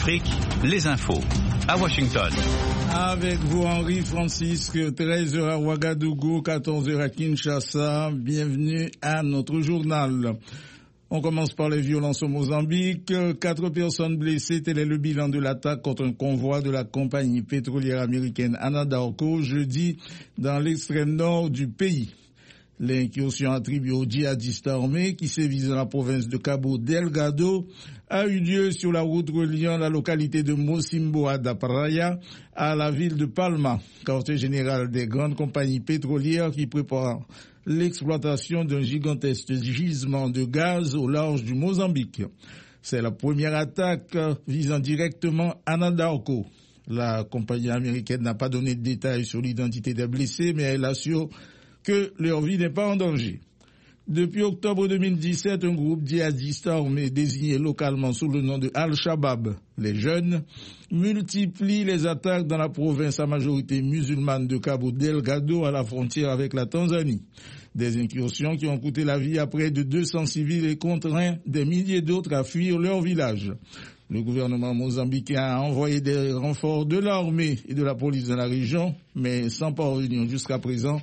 Afrique, les infos. À Washington. Avec vous, Henri Francisque, 13h à Ouagadougou, 14h à Kinshasa. Bienvenue à notre journal. On commence par les violences au Mozambique. 4 personnes blessées, tel est le bilan de l'attaque contre un convoi de la compagnie pétrolière américaine Anadarko jeudi dans l'extrême nord du pays. L'incursion attribuée aux djihadistes armés qui sévissent dans la province de Cabo Delgado a eu lieu sur la route reliant la localité de Mocimboa da Praia à la ville de Palma, quartier général des grandes compagnies pétrolières qui préparent l'exploitation d'un gigantesque gisement de gaz au large du Mozambique. C'est la première attaque visant directement Anadarko. La compagnie américaine n'a pas donné de détails sur l'identité des blessés, mais elle assure que leur vie n'est pas en danger. Depuis octobre 2017, un groupe djihadiste armé désigné localement sous le nom de Al-Shabaab, les jeunes, multiplie les attaques dans la province à majorité musulmane de Cabo Delgado à la frontière avec la Tanzanie. Des incursions qui ont coûté la vie à près de 200 civils et contraint des milliers d'autres à fuir leur village. Le gouvernement mozambicain a envoyé des renforts de l'armée et de la police dans la région, mais sans parvenir jusqu'à présent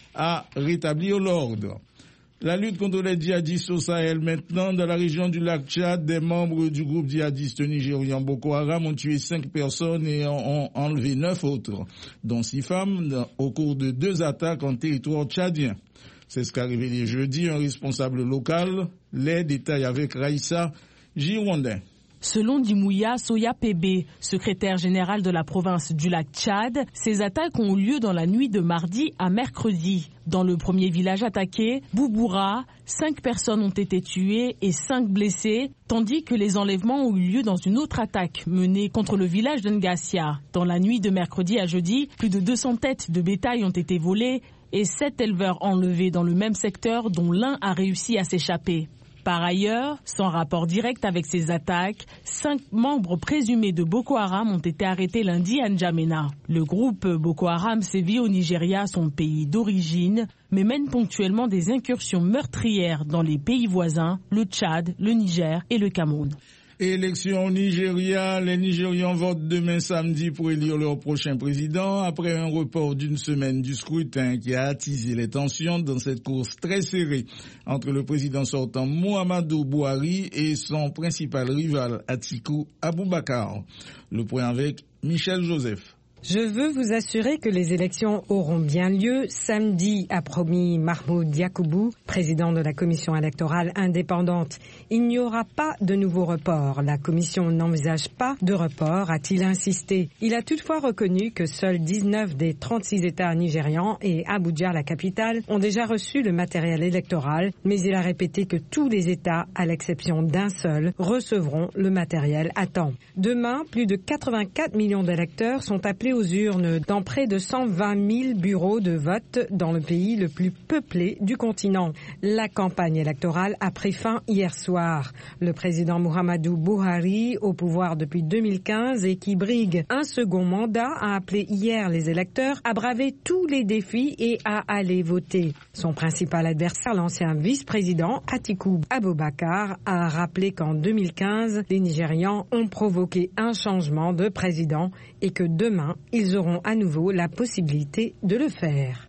à rétablir l'ordre. La lutte contre les djihadistes au Sahel maintenant. Dans la région du lac Tchad, des membres du groupe djihadiste nigérian Boko Haram ont tué 5 personnes et ont enlevé 9 autres, dont 6 femmes, au cours de 2 attaques en territoire tchadien. C'est ce qu'a révélé jeudi un responsable local. Les détails avec Raïssa Girondin. Selon Dimouya Soya Pébé, secrétaire général de la province du lac Tchad, ces attaques ont eu lieu dans la nuit de mardi à mercredi. Dans le premier village attaqué, Bouboura, 5 personnes ont été tuées et 5 blessées, tandis que les enlèvements ont eu lieu dans une autre attaque menée contre le village d'Ngassia. Dans la nuit de mercredi à jeudi, plus de 200 têtes de bétail ont été volées et 7 éleveurs enlevés dans le même secteur dont l'un a réussi à s'échapper. Par ailleurs, sans rapport direct avec ces attaques, 5 membres présumés de Boko Haram ont été arrêtés lundi à N'Djamena. Le groupe Boko Haram sévit au Nigeria, son pays d'origine, mais mène ponctuellement des incursions meurtrières dans les pays voisins, le Tchad, le Niger et le Cameroun. Élection au Nigeria, les Nigérians votent demain samedi pour élire leur prochain président après un report d'une semaine du scrutin qui a attisé les tensions dans cette course très serrée entre le président sortant Muhammadu Buhari et son principal rival Atiku Abubakar. Le point avec Michel Joseph. Je veux vous assurer que les élections auront bien lieu samedi, a promis Mahmoud Yacoubou, président de la commission électorale indépendante. Il n'y aura pas de nouveau report. La commission n'envisage pas de report, a-t-il insisté. Il a toutefois reconnu que seuls 19 des 36 États nigérians et Abuja, la capitale, ont déjà reçu le matériel électoral, mais il a répété que tous les États, à l'exception d'un seul, recevront le matériel à temps. Demain, plus de 84 millions d'électeurs sont appelés aux urnes dans près de 120 000 bureaux de vote dans le pays le plus peuplé du continent. La campagne électorale a pris fin hier soir. Le président Muhammadu Buhari, au pouvoir depuis 2015 et qui brigue un second mandat, a appelé hier les électeurs à braver tous les défis et à aller voter. Son principal adversaire, l'ancien vice-président Atiku Abubakar, a rappelé qu'en 2015, les Nigérians ont provoqué un changement de président et que demain, ils auront à nouveau la possibilité de le faire.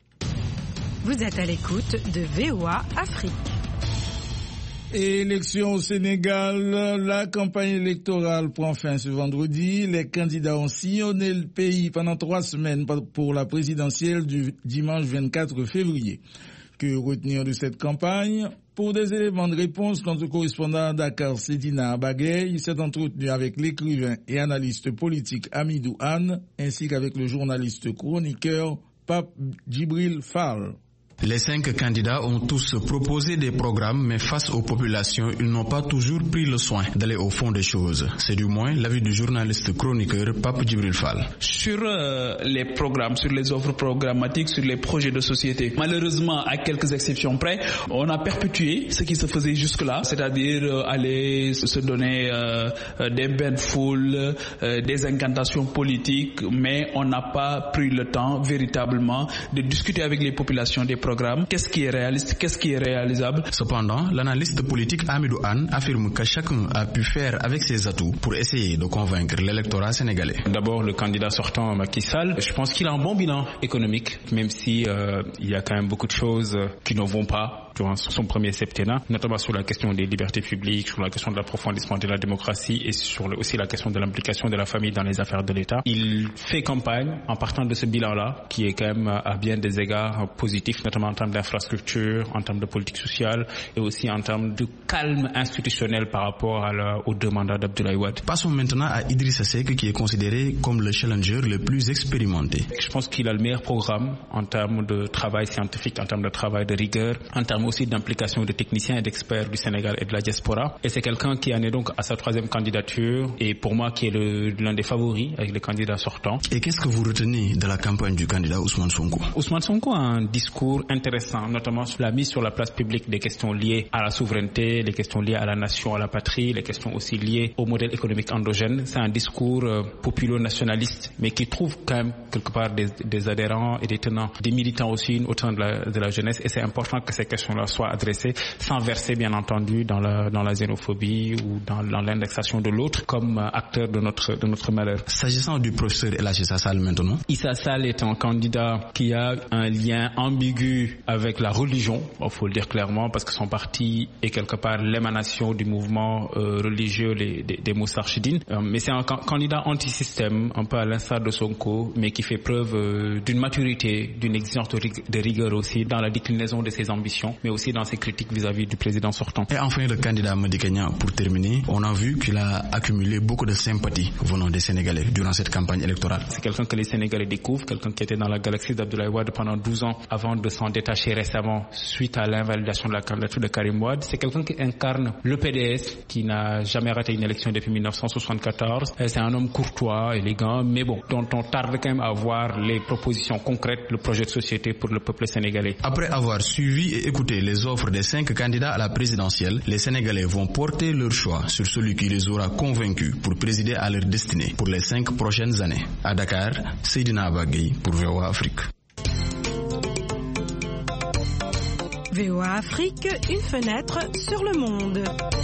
Vous êtes à l'écoute de VOA Afrique. Élection au Sénégal, la campagne électorale prend fin ce vendredi. Les candidats ont sillonné le pays pendant 3 semaines pour la présidentielle du dimanche 24 février. Que retenir de cette campagne? Pour des éléments de réponse, notre correspondant à Dakar, Sedina Abagay, s'est entretenu avec l'écrivain et analyste politique Hamidou Anne, ainsi qu'avec le journaliste chroniqueur Pape Djibril Fall. Les 5 candidats ont tous proposé des programmes, mais face aux populations, ils n'ont pas toujours pris le soin d'aller au fond des choses. C'est du moins l'avis du journaliste chroniqueur Pape Djibril Fall. Sur les programmes, sur les offres programmatiques, sur les projets de société, malheureusement, à quelques exceptions près, on a perpétué ce qui se faisait jusque-là, c'est-à-dire aller se donner des bains de foule, des incantations politiques, mais on n'a pas pris le temps véritablement de discuter avec les populations des programmes programme, qu'est-ce qui est réaliste, qu'est-ce qui est réalisable. Cependant, l'analyste politique Amidou Anne affirme que chacun a pu faire avec ses atouts pour essayer de convaincre l'électorat sénégalais. D'abord, le candidat sortant Macky Sall, je pense qu'il a un bon bilan économique, même si il y a quand même beaucoup de choses qui ne vont pas durant son premier septennat, notamment sur la question des libertés publiques, sur la question de l'approfondissement de la démocratie et sur aussi la question de l'implication de la famille dans les affaires de l'État. Il fait campagne en partant de ce bilan-là, qui est quand même à bien des égards positif, notamment en termes d'infrastructure, en termes de politique sociale et aussi en termes de calme institutionnel par rapport aux deux mandats d'Abdoulaye Wade. Passons maintenant à Idrissa Seck, qui est considéré comme le challenger le plus expérimenté. Je pense qu'il a le meilleur programme en termes de travail scientifique, en termes de travail de rigueur, en termes aussi d'implication de techniciens et d'experts du Sénégal et de la diaspora. Et c'est quelqu'un qui en est donc à sa troisième candidature et pour moi qui est l'un des favoris avec les candidats sortants. Et qu'est-ce que vous retenez de la campagne du candidat Ousmane Sonko? Ousmane Sonko a un discours intéressant, notamment sur la mise sur la place publique des questions liées à la souveraineté, les questions liées à la nation, à la patrie, les questions aussi liées au modèle économique endogène. C'est un discours populo-nationaliste, mais qui trouve quand même quelque part des adhérents et des tenants, des militants aussi, autant de la jeunesse. Et c'est important que ces questions-là soient adressées sans verser, bien entendu, dans la xénophobie ou dans l'indexation de l'autre comme acteur de notre malheur. S'agissant du professeur El Hadji Issa Sall maintenant. Issa Sall est un candidat qui a un lien ambigu avec la religion, il faut le dire clairement, parce que son parti est quelque part l'émanation du mouvement religieux des Moustarchidines. Mais c'est un candidat anti-système, un peu à l'instar de Sonko, mais qui fait preuve d'une maturité, d'une exigence de rigueur aussi dans la déclinaison de ses ambitions, mais aussi dans ses critiques vis-à-vis du président sortant. Et enfin, le candidat Madi Kenya, pour terminer, on a vu qu'il a accumulé beaucoup de sympathie venant des Sénégalais durant cette campagne électorale. C'est quelqu'un que les Sénégalais découvrent, quelqu'un qui était dans la galaxie d'Abdoulaye Wade pendant 12 ans avant de s'en détacher récemment suite à l'invalidation de la candidature de Karim Wade. C'est quelqu'un qui incarne le PDS, qui n'a jamais raté une élection depuis 1974. C'est un homme courtois, élégant, mais bon, dont on tarde quand même à voir les propositions concrètes, le projet de société pour le peuple sénégalais. Après avoir suivi et écouté les offres des 5 candidats à la présidentielle, les Sénégalais vont porter leur choix sur celui qui les aura convaincus pour présider à leur destinée pour les 5 prochaines années. À Dakar, Seydina Bagay pour VOA Afrique. VOA Afrique, une fenêtre sur le monde.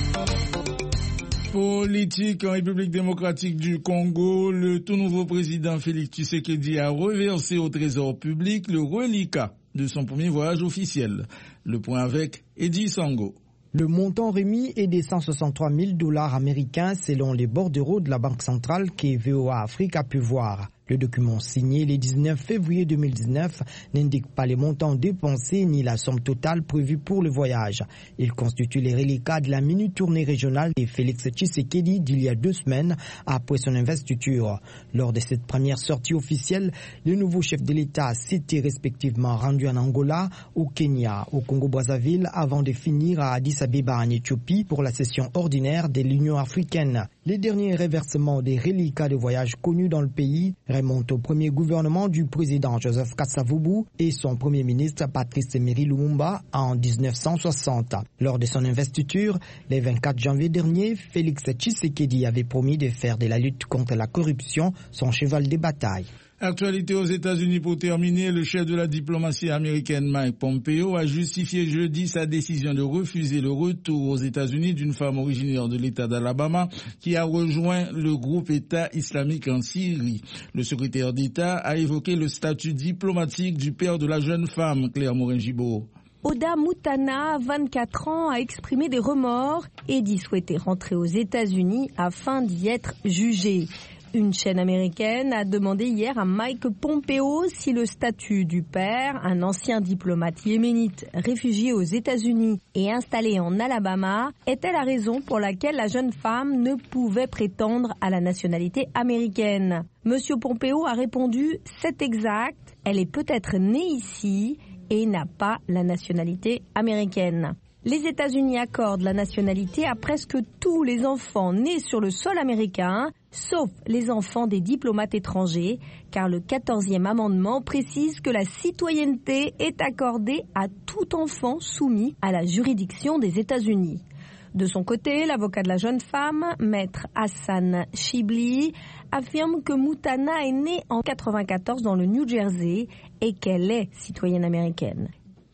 Politique en République démocratique du Congo, le tout nouveau président Félix Tshisekedi a reversé au Trésor public le reliquat de son premier voyage officiel. Le point avec Eddie Sango. Le montant remis est de 163 000 $ américains selon les bordereaux de la Banque centrale que VOA Afrique a pu voir. Le document signé le 19 février 2019 n'indique pas les montants dépensés ni la somme totale prévue pour le voyage. Il constitue les reliquats de la mini-tournée régionale de Félix Tshisekedi d'il y a 2 semaines après son investiture. Lors de cette première sortie officielle, les nouveaux chefs de l'État s'étaient respectivement rendus en Angola, au Kenya, au Congo-Brazzaville avant de finir à Addis Abeba en Éthiopie pour la session ordinaire de l'Union africaine. Les derniers reversements des reliquats de voyage connus dans le pays remontent au premier gouvernement du président Joseph Kasavubu et son premier ministre Patrice Emery Lumumba en 1960. Lors de son investiture, le 24 janvier dernier, Félix Tshisekedi avait promis de faire de la lutte contre la corruption son cheval de bataille. Actualité aux États-Unis pour terminer, le chef de la diplomatie américaine Mike Pompeo a justifié jeudi sa décision de refuser le retour aux États-Unis d'une femme originaire de l'État d'Alabama qui a rejoint le groupe État islamique en Syrie. Le secrétaire d'État a évoqué le statut diplomatique du père de la jeune femme, Claire Morin-Gibault. Oda Mutana, 24 ans, a exprimé des remords et dit souhaiter rentrer aux États-Unis afin d'y être jugé. Une chaîne américaine a demandé hier à Mike Pompeo si le statut du père, un ancien diplomate yéménite réfugié aux États-Unis et installé en Alabama, était la raison pour laquelle la jeune femme ne pouvait prétendre à la nationalité américaine. Monsieur Pompeo a répondu « C'est exact, elle est peut-être née ici et n'a pas la nationalité américaine ». Les États-Unis accordent la nationalité à presque tous les enfants nés sur le sol américain, sauf les enfants des diplomates étrangers, car le 14e amendement précise que la citoyenneté est accordée à tout enfant soumis à la juridiction des États-Unis. De son côté, l'avocat de la jeune femme, maître Hassan Shibli, affirme que Mutana est née en 1994 dans le New Jersey et qu'elle est citoyenne américaine.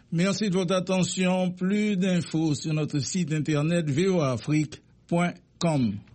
Merci de votre attention. Plus d'infos sur notre site internet voaafrique.com.